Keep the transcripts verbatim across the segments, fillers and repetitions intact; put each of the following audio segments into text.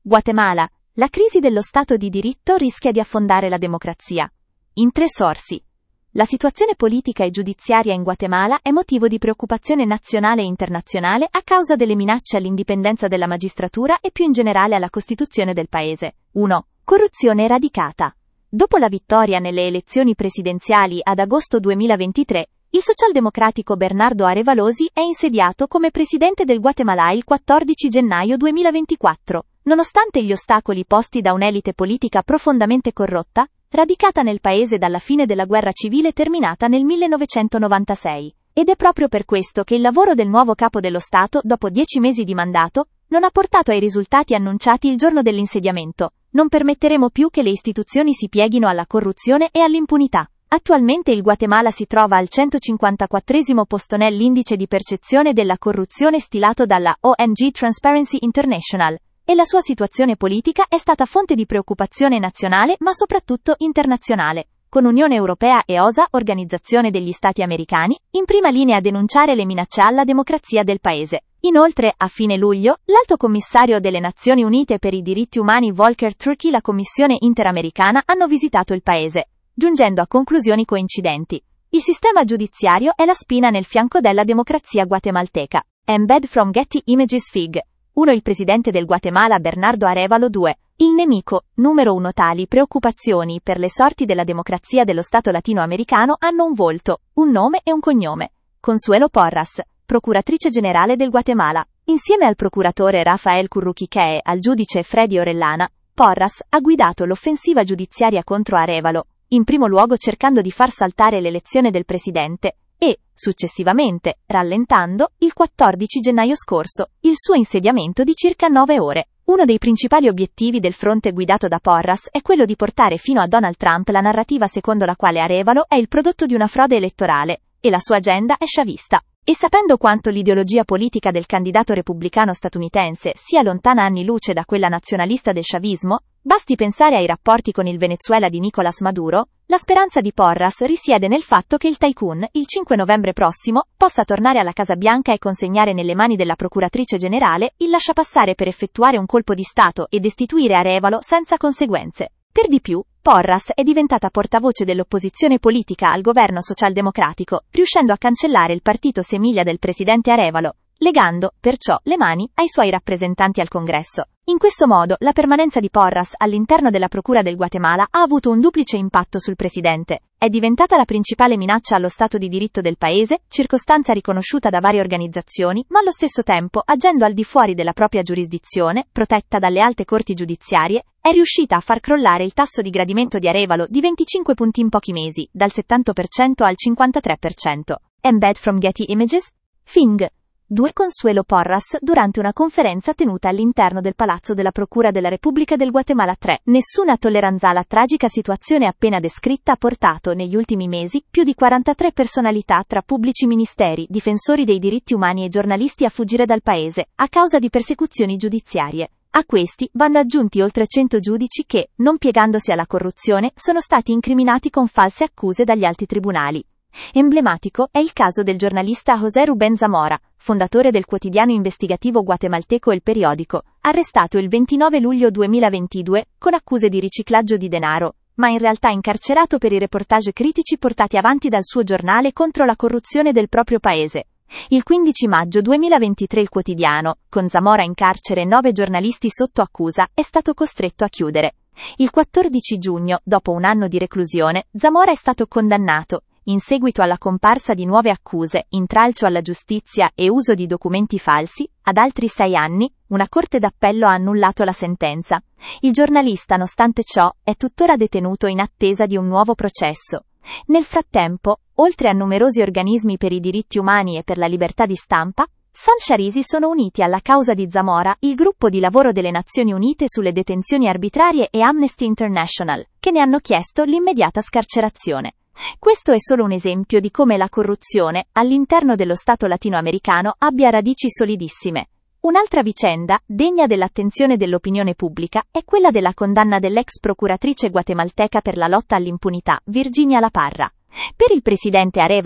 Guatemala. La crisi dello Stato di diritto rischia di affondare la democrazia. In tre sorsi. La situazione politica e giudiziaria in Guatemala è motivo di preoccupazione nazionale e internazionale a causa delle minacce all'indipendenza della magistratura e più in generale alla Costituzione del paese. uno. Corruzione radicata. Dopo la vittoria nelle elezioni presidenziali ad agosto duemilaventitré, il socialdemocratico Bernardo Arévalosi è insediato come presidente del Guatemala il quattordici gennaio duemilaventiquattro, nonostante gli ostacoli posti da un'elite politica profondamente corrotta, radicata nel paese dalla fine della guerra civile terminata nel millenovecentonovantasei. Ed è proprio per questo che il lavoro del nuovo capo dello Stato, dopo dieci mesi di mandato, non ha portato ai risultati annunciati il giorno dell'insediamento. Non permetteremo più che le istituzioni si pieghino alla corruzione e all'impunità. Attualmente il Guatemala si trova al centocinquantaquattresimo posto nell'indice di percezione della corruzione stilato dalla O N G Transparency International, e la sua situazione politica è stata fonte di preoccupazione nazionale ma soprattutto internazionale, con Unione Europea e O S A, Organizzazione degli Stati Americani, in prima linea a denunciare le minacce alla democrazia del paese. Inoltre, a fine luglio, l'Alto Commissario delle Nazioni Unite per i diritti umani Volker Turk e la Commissione Interamericana hanno visitato il paese, giungendo a conclusioni coincidenti. Il sistema giudiziario è la spina nel fianco della democrazia guatemalteca. Embed from Getty Images Fig. uno. Il presidente del Guatemala Bernardo Arévalo. due. Il nemico, numero uno. Tali preoccupazioni per le sorti della democrazia dello Stato latinoamericano hanno un volto, un nome e un cognome. Consuelo Porras, procuratrice generale del Guatemala. Insieme al procuratore Rafael Curruchiche e al giudice Freddy Orellana, Porras ha guidato l'offensiva giudiziaria contro Arévalo, in primo luogo cercando di far saltare l'elezione del presidente, e, successivamente, rallentando, il quattordici gennaio scorso, il suo insediamento di circa nove ore. Uno dei principali obiettivi del fronte guidato da Porras è quello di portare fino a Donald Trump la narrativa secondo la quale Arévalo è il prodotto di una frode elettorale, e la sua agenda è sciavista. E sapendo quanto l'ideologia politica del candidato repubblicano statunitense sia lontana anni luce da quella nazionalista del sciavismo, basti pensare ai rapporti con il Venezuela di Nicolás Maduro, la speranza di Porras risiede nel fatto che il tycoon, il cinque novembre prossimo, possa tornare alla Casa Bianca e consegnare nelle mani della procuratrice generale il lasciapassare per effettuare un colpo di Stato e destituire Arévalo senza conseguenze. Per di più, Porras è diventata portavoce dell'opposizione politica al governo socialdemocratico, riuscendo a cancellare il partito semiglia del presidente Arévalo, legando, perciò, le mani ai suoi rappresentanti al Congresso. In questo modo, la permanenza di Porras all'interno della Procura del Guatemala ha avuto un duplice impatto sul presidente. È diventata la principale minaccia allo Stato di diritto del paese, circostanza riconosciuta da varie organizzazioni, ma allo stesso tempo, agendo al di fuori della propria giurisdizione, protetta dalle alte corti giudiziarie, è riuscita a far crollare il tasso di gradimento di Arévalo di venticinque punti in pochi mesi, dal settanta per cento al cinquantatré per cento. Embed from Getty Images. Fing. due. Consuelo Porras durante una conferenza tenuta all'interno del Palazzo della Procura della Repubblica del Guatemala. tre. Nessuna tolleranza alla tragica situazione appena descritta ha portato negli ultimi mesi più di quarantatré personalità tra pubblici ministeri, difensori dei diritti umani e giornalisti a fuggire dal paese, a causa di persecuzioni giudiziarie. A questi vanno aggiunti oltre cento giudici che, non piegandosi alla corruzione, sono stati incriminati con false accuse dagli alti tribunali. Emblematico è il caso del giornalista José Rubén Zamora, fondatore del quotidiano investigativo guatemalteco El Periódico, arrestato il ventinove luglio duemilaventidue con accuse di riciclaggio di denaro, ma in realtà incarcerato per i reportage critici portati avanti dal suo giornale contro la corruzione del proprio paese. Il quindici maggio duemilaventitré il quotidiano, con Zamora in carcere e nove giornalisti sotto accusa, è stato costretto a chiudere. Il quattordici giugno, dopo un anno di reclusione, Zamora è stato condannato, in seguito alla comparsa di nuove accuse, intralcio alla giustizia e uso di documenti falsi, ad altri sei anni. Una corte d'appello ha annullato la sentenza. Il giornalista, nonostante ciò, è tuttora detenuto in attesa di un nuovo processo. Nel frattempo, oltre a numerosi organismi per i diritti umani e per la libertà di stampa, Sancharisi sono uniti alla causa di Zamora, il gruppo di lavoro delle Nazioni Unite sulle detenzioni arbitrarie e Amnesty International, che ne hanno chiesto l'immediata scarcerazione. Questo è solo un esempio di come la corruzione, all'interno dello Stato latinoamericano, abbia radici solidissime. Un'altra vicenda, degna dell'attenzione dell'opinione pubblica, è quella della condanna dell'ex procuratrice guatemalteca per la lotta all'impunità, Virginia La Parra. Per il presidente Arévalo,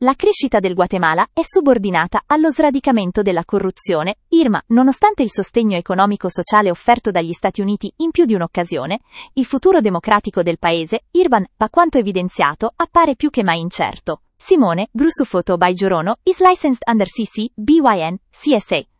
La crescita del Guatemala è subordinata allo sradicamento della corruzione. Irma, nonostante il sostegno economico-sociale offerto dagli Stati Uniti in più di un'occasione, il futuro democratico del paese, Irvan, da quanto evidenziato, appare più che mai incerto. Simone, Grusufoto by Giorono, is licensed under C C, B Y N, C S A.